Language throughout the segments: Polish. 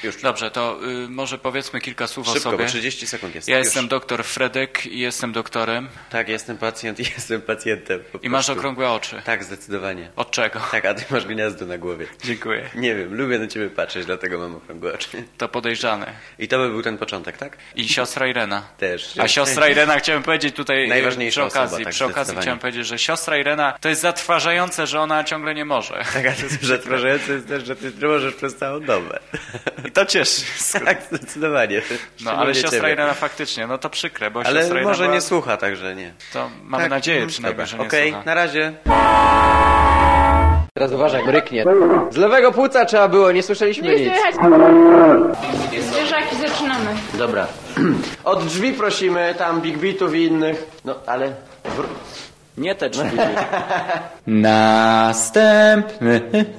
Już. Dobrze, to może powiedzmy kilka słów Szybko, o sobie. bo 30 sekund jest. Ja Już. jestem doktor Fredek i jestem doktorem. Tak, jestem pacjent i jestem pacjentem. I masz okrągłe oczy. Tak, zdecydowanie. Od czego? Tak, a ty masz gniazdo na głowie. Dziękuję. Nie wiem, lubię na ciebie patrzeć, dlatego mam okrągłe oczy. To podejrzane. I to by był ten początek, tak? I siostra Irena. Też. A siostra Irena, chciałem powiedzieć tutaj Najważniejsza przy okazji, osoba, tak, przy okazji zdecydowanie. chciałem powiedzieć, że siostra Irena to jest zatrważające, że ona ciągle nie może. Tak, a to jest zatrważające jest też, że ty nie możesz przez całą dobę. I to cieszy. Tak, zdecydowanie. No, ale siostra Irena faktycznie, no to przykre, bo Ale siostra Irena może była... nie słucha, także nie. To mamy Tak, nadzieję przynajmniej, że nie Okej, słucha. na razie. Teraz uważaj, jak ryknie. Z lewego płuca trzeba było, nie słyszeliśmy Nie nic. słychać. Zwierzaki, zaczynamy. Dobra. Od drzwi prosimy, tam Big Beatów i innych. No, ale... Nie te drzwi. Następny.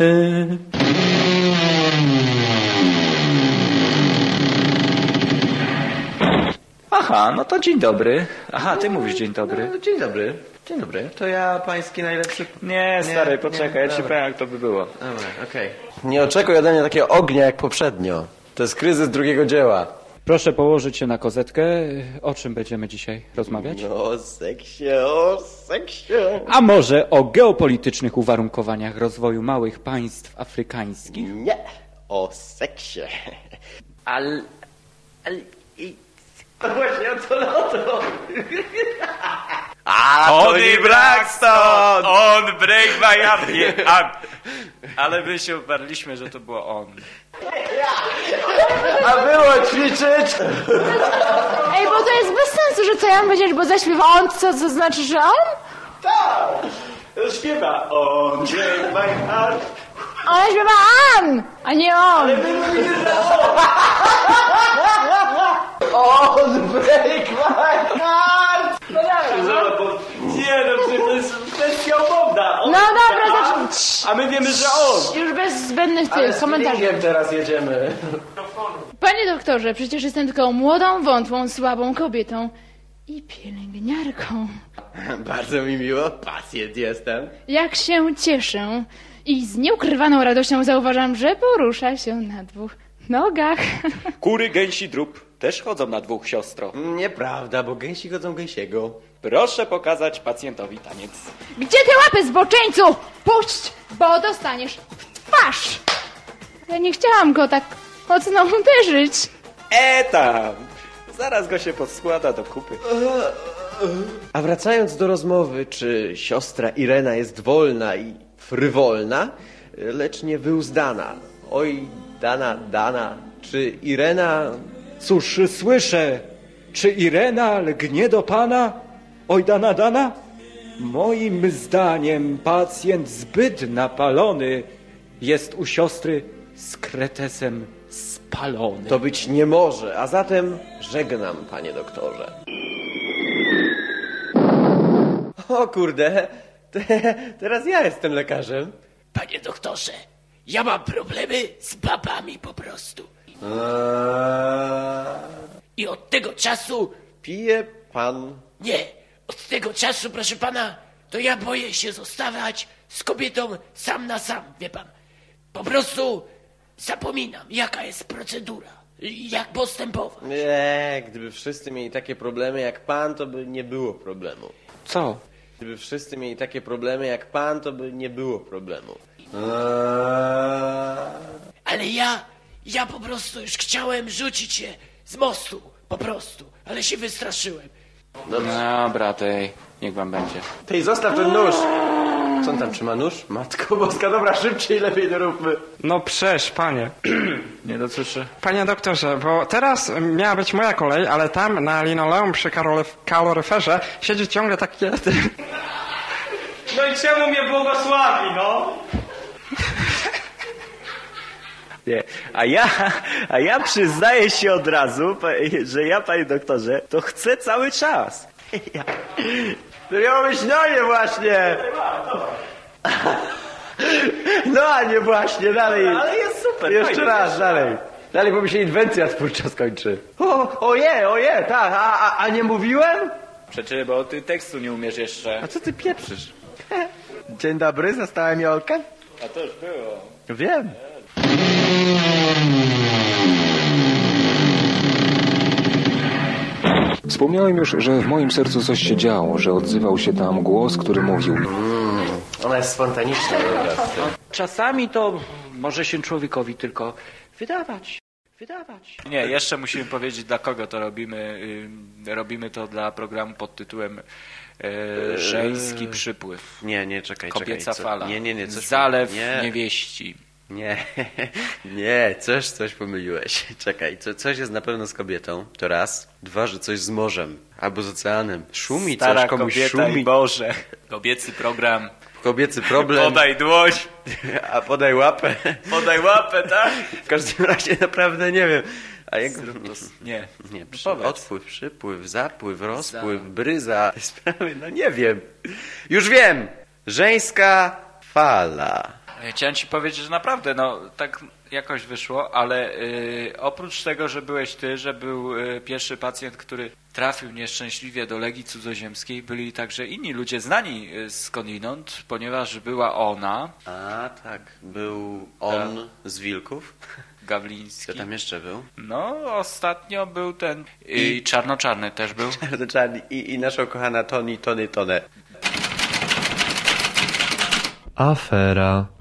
Aha, no to dzień dobry. Aha, ty mówisz dzień dobry. No, dzień dobry. Dzień dobry. To ja pański najlepszy... Nie, stary, nie, poczekaj, ja ci dobra. powiem, jak to by było. Dobra, okej. Nie oczekuj ode mnie takiego ognia jak poprzednio. To jest kryzys drugiego dzieła. Proszę położyć się na kozetkę. O czym będziemy dzisiaj rozmawiać? No, o seksie, o seksie. A może o geopolitycznych uwarunkowaniach rozwoju małych państw afrykańskich? Nie, o seksie. Ale... To właśnie o to. A, Tony Braxton! On break my arm! Nie, ale my się uparliśmy, że to było on. A było ćwiczyć! Ej, bo to jest bez sensu, że co ja mam powiedzieć, bo zaśpiewa on, co znaczy, że on? Tak! Śpiewa on, break my heart. Ona śpiewa on, a nie on. On, break my heart! Nie, no to jest kwestia umowna. No dobra, zacznij. A my wiemy, że on. Już bez zbędnych tych komentarzy. Z teraz jedziemy. Panie doktorze, przecież jestem tylko młodą, wątłą, słabą kobietą i pielęgniarką. Bardzo mi miło, pacjent jestem. Jak się cieszę i z nieukrywaną radością zauważam, że porusza się na dwóch nogach. Kury, gęsi, drób też chodzą na dwóch, siostro. Nieprawda, bo gęsi godzą gęsiego. Proszę pokazać pacjentowi taniec. Gdzie te łapy, zboczeńcu? Puść, bo dostaniesz w twarz. Ja nie chciałam go tak mocno uderzyć. Tam! Zaraz go się podskłada do kupy. A wracając do rozmowy, czy siostra Irena jest wolna i frywolna, lecz nie wyuzdana. Oj, dana, czy Irena... Cóż słyszę? Czy Irena lgnie do pana? Oj, dana? Moim zdaniem pacjent zbyt napalony jest u siostry z kretesem spalony. To być nie może, a zatem żegnam, panie doktorze. O kurde, teraz ja jestem lekarzem. Panie doktorze, ja mam problemy z babami po prostu. I od tego czasu... Pije pan... Nie, od tego czasu, proszę pana, to ja boję się zostawać z kobietą sam na sam, wie pan. Po prostu zapominam, jaka jest procedura, jak postępować. Nie, gdyby wszyscy mieli takie problemy jak pan, to by nie było problemu. Co? Gdyby wszyscy mieli takie problemy jak pan, to by nie było problemu. Ale ja po prostu już chciałem rzucić się z mostu, po prostu, ale się wystraszyłem. Dobra, tej, niech wam będzie. Tej, zostaw ten nóż! Co on tam trzyma, nóż? Matko boska, dobra, szybciej, lepiej to róbmy. No przecież, panie. Nie dosłyszę. Panie doktorze, bo teraz miała być moja kolej, ale tam na linoleum przy kaloryferze siedzi ciągle takie... No i czemu mnie błogosławi, no? Nie. A ja przyznaję się od razu, że ja, panie doktorze, to chcę cały czas. To miało być no nie właśnie! No a nie właśnie, dalej. Ale jest super. Jeszcze fajnie. raz, dalej. Dalej, bo mi się inwencja twórcza skończy. Oje, tak, a nie mówiłem? Przecież, bo ty tekstu nie umiesz jeszcze. A co ty pieprzysz? Dzień dobry, zastałem Jolkę? A to już było. Wiem. Wspomniałem już, że w moim sercu coś się działo, że odzywał się tam głos, który mówił: Ona jest spontaniczna, dobra. Czasami to może się człowiekowi tylko wydawać. Nie, jeszcze musimy powiedzieć, dla kogo to robimy. Robimy to dla programu pod tytułem Żeński przypływ. Nie, czekaj. Kobieca fala. Nie. Zalew niewieści. Nie, coś pomyliłeś. Czekaj, coś jest na pewno z kobietą, to raz. Dwa, że coś z morzem albo z oceanem. Szumi Stara coś, komuś kobieta szumi. i Boże. Kobiecy program. Kobiecy problem. Podaj dłoń. A podaj łapę. Podaj łapę, tak? W każdym razie naprawdę nie wiem. A jak... Nie. Powiedz. Odpływ, przypływ, zapływ, rozpływ, bryza. Te sprawy, no nie wiem. Już wiem! Żeńska fala. Chciałem ci powiedzieć, że naprawdę, no tak jakoś wyszło, ale oprócz tego, że byłeś ty, że był pierwszy pacjent, który trafił nieszczęśliwie do Legii Cudzoziemskiej, byli także inni ludzie znani skądinąd, ponieważ była ona. A tak, był on z Wilków. Gawliński. Kto tam jeszcze był? No, ostatnio był ten... I Czarno-Czarny też był. Czarny i nasza ukochana Tony. Afera.